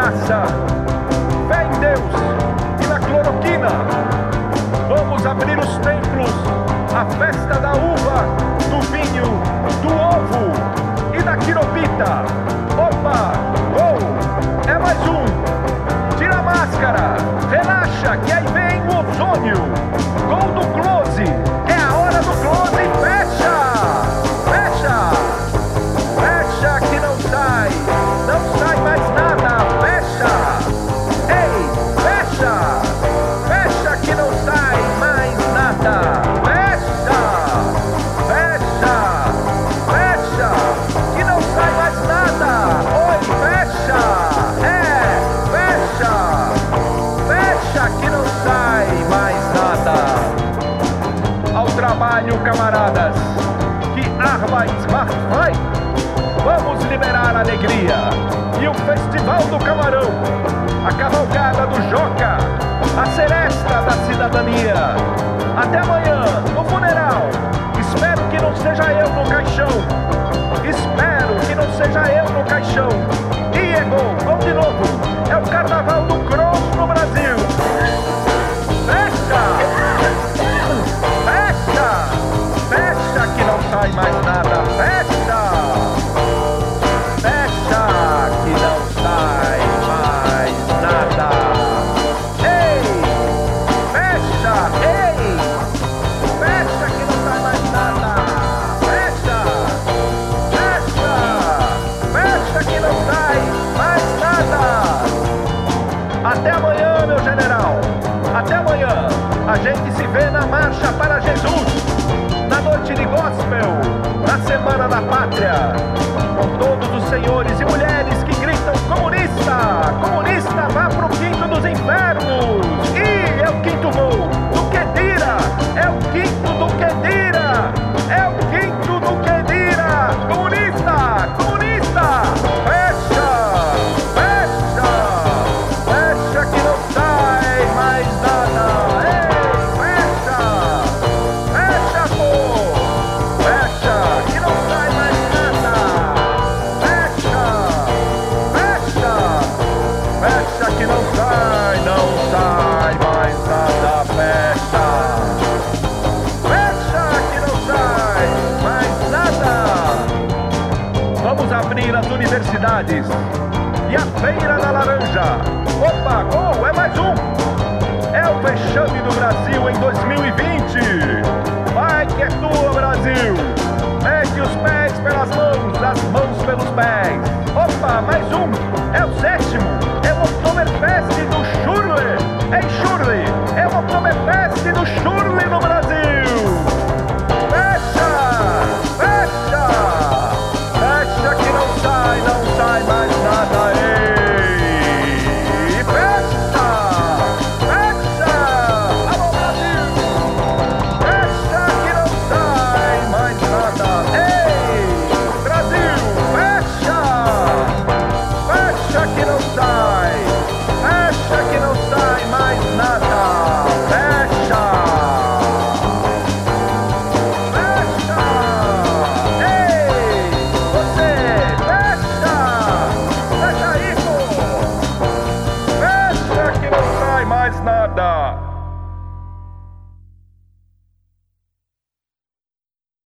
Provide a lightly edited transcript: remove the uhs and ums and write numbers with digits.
raça, fé em Deus e na cloroquina. Vamos abrir os templos, a festa da uva, do vinho, do ovo e da quiropita. Opa, gol, é mais um. Tira a máscara, relaxa que aí vem o ozônio. Gol do close, é a hora do close e fecha, fecha, fecha que não sai mais nada, fecha, ei, fecha, fecha que não sai mais nada, fecha, fecha, fecha, que não sai mais nada, oi, fecha, fecha, fecha que não sai mais nada. Ao trabalho, camaradas, que Arbeit macht frei. Vamos liberar a alegria e o Festival do Camarão, a cavalgada do Joca, a seresta da cidadania. Até amanhã, no funeral. Espero que não seja eu no caixão. Espero que não seja eu no caixão. E é gol, gol de novo. É o carnaval do cross no Brasil. Fecha! Fecha! Fecha que não sai mais nada. Fecha! Fecha que não sai mais nada. Ei! Fecha! Ei! Fecha que não sai mais nada. Fecha! Fecha! Fecha que não sai mais nada. Até amanhã, meu general. Até amanhã. A gente se vê na Marcha para Jesus, na noite de gospel, na Semana da Pátria, com todos os senhores e mulheres que gritam comunista, comunista, vá pro quinto dos infernos. E é o quinto gol do Kedira, é o quinto do Kedira, é o quinto do Kedira. Comunista, comunista, fecha, fecha, fecha que não sai mais nada. Ei, fecha, fecha, pô, fecha que não sai mais nada. Fecha, fecha, fecha que não sai mais nada. Fecha, fecha que não sai mais nada. Vamos abrir as universidades e a Feira da Laranja. Opa, gol, é mais um. É o vexame do Brasil em 2020. Vai que é tua, Brasil. Mete os pés pelas mãos, as mãos pelos pés. Opa, mais um. É o 7.